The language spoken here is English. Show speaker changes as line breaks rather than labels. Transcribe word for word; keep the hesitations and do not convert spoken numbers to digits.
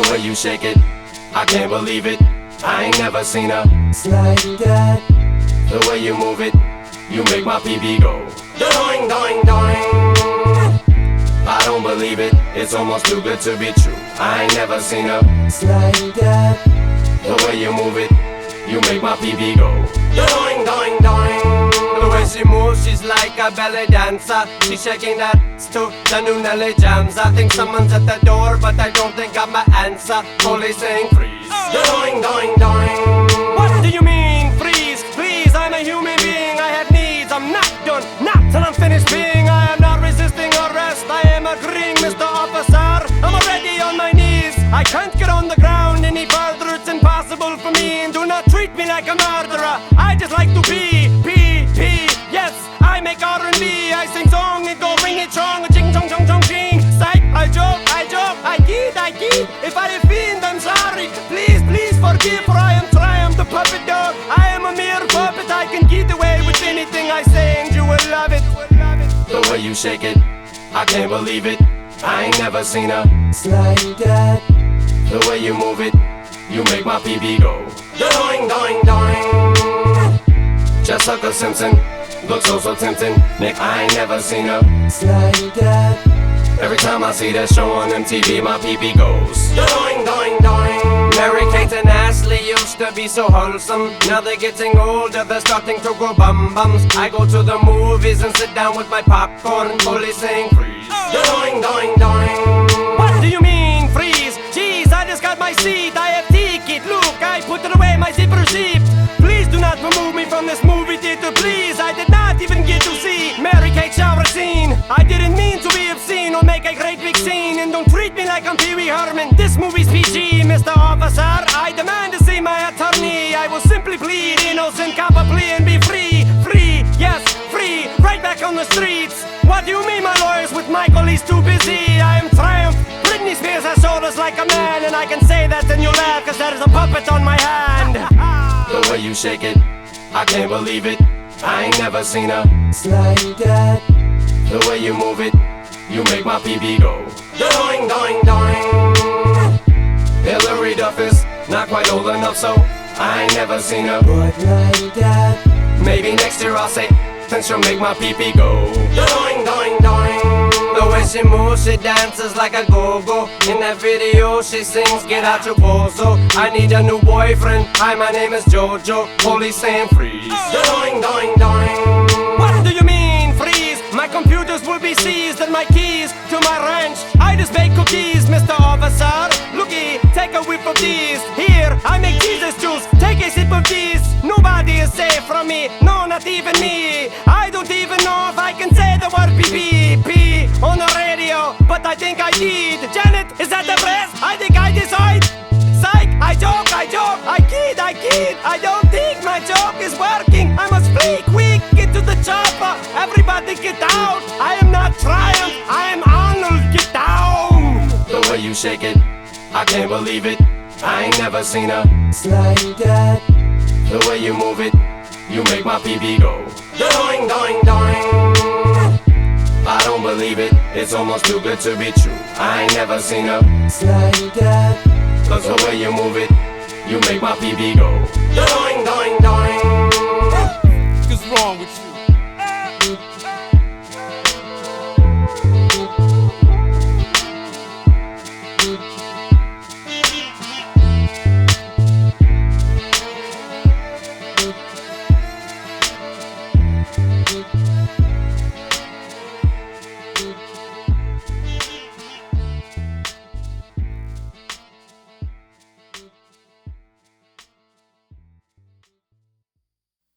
way you shake it, I can't believe it. I ain't never seen a
It's like that.
The way you move it, you make my P B go doing, doing, doing. I don't believe it, it's almost too good to be true. I ain't never seen a
It's like that.
The way you move it, you make my P B go doing, doing, doing. The way she moves, she's like a belly dancer. She's shaking that to the new Nelly jams. I think someone's at the door, but I don't think I'm my answer. Police saying freeze, doing, doing, doing. What do you mean freeze? Please, I'm a human being, I have needs. I'm not done, not till I'm finished being. I am not resisting arrest, I am agreeing, Mister Officer. I'm already on my knees. I can't get on the ground any further, it's impossible for me. And do not treat me like a murderer. I just like to be, be, be. Yes, I make R and B, I sing song and go ring it strong. Ching chong chong chong ching. Psych, I joke, I joke, I kid, I kid. If I offend, I'm sorry. Please, please forgive, for I am Triumph the puppet dog. I am a mere puppet, I can get away with anything I say and you will love it. The way you shake it, I can't believe it. I ain't never seen a
It's like that.
The way you move it, you make my P B go doing, doing, doing. Just like a Simpson, looks so, so tempting. Nick, I ain't never seen a
It's like that.
Every time I see that show on M T V, my P B goes doing, doing, doing. Mary Kate and Ashley used to be so wholesome. Now they're getting older, they're starting to grow bum bums. I go to the movies and sit down with my popcorn. Police saying freeze, doing, doing, doing. What do you mean freeze? Jeez, I just got my seat, I have ticket. Look, I put it away, my zipper zipped. Please do not remove me from this movie theater, please. I did not even get to see Mary Kate shower scene. I didn't mean to be obscene or make a great big scene. And don't treat me like I'm Pee Wee Herman. This movie's P G, Mister Officer. I demand to see my attorney. I will simply plead innocent, cop a plea and be free. Free, yes, free, right back on the streets. What do you mean my lawyer's with Michael, he's too busy? I am Triumph. Britney Spears has shoulders like a man. And I can say that and you laugh cause there is a puppet on my hand. The way you shake it, I can't believe it. I ain't never seen a
It's like that.
The way you move it, you make my P B go doing, doing, doing. Hillary Duff is not quite old enough, so I ain't never seen her.
But like that.
Maybe next year I'll say, then she'll make my P P go doing, doing, doing. The way she moves, she dances like a go-go. In that video she sings, get out your bozo. I need a new boyfriend, hi my name is Jojo. Police saying freeze, doing, doing, doing. What do you mean freeze? My computers will be seized and my keys to my ranch. I just bake cookies, Mister Officer. Looky, take a whip of these. Here, I make Jesus juice, take a sip of these. Nobody is safe from me, no, not even me. I don't even know if I can say the word P P P on the radio, but I think I did. Janet, is that the press? I think I decide. Psych, I joke, I joke, I kid, I kid. I don't think my joke is working. I must flee quick, get to the chopper. Everybody get out. I am not Triumph, I am Arnold, get down. The way you shake it, I can't believe it. I ain't never seen a
It's like that.
The way you move it, you make my P B go doing, doing, doing. I don't believe it, it's almost too good to be true. I ain't never seen a
It's like that.
Cause the way you move it, you make my P B go doing, doing, doing.
What's wrong with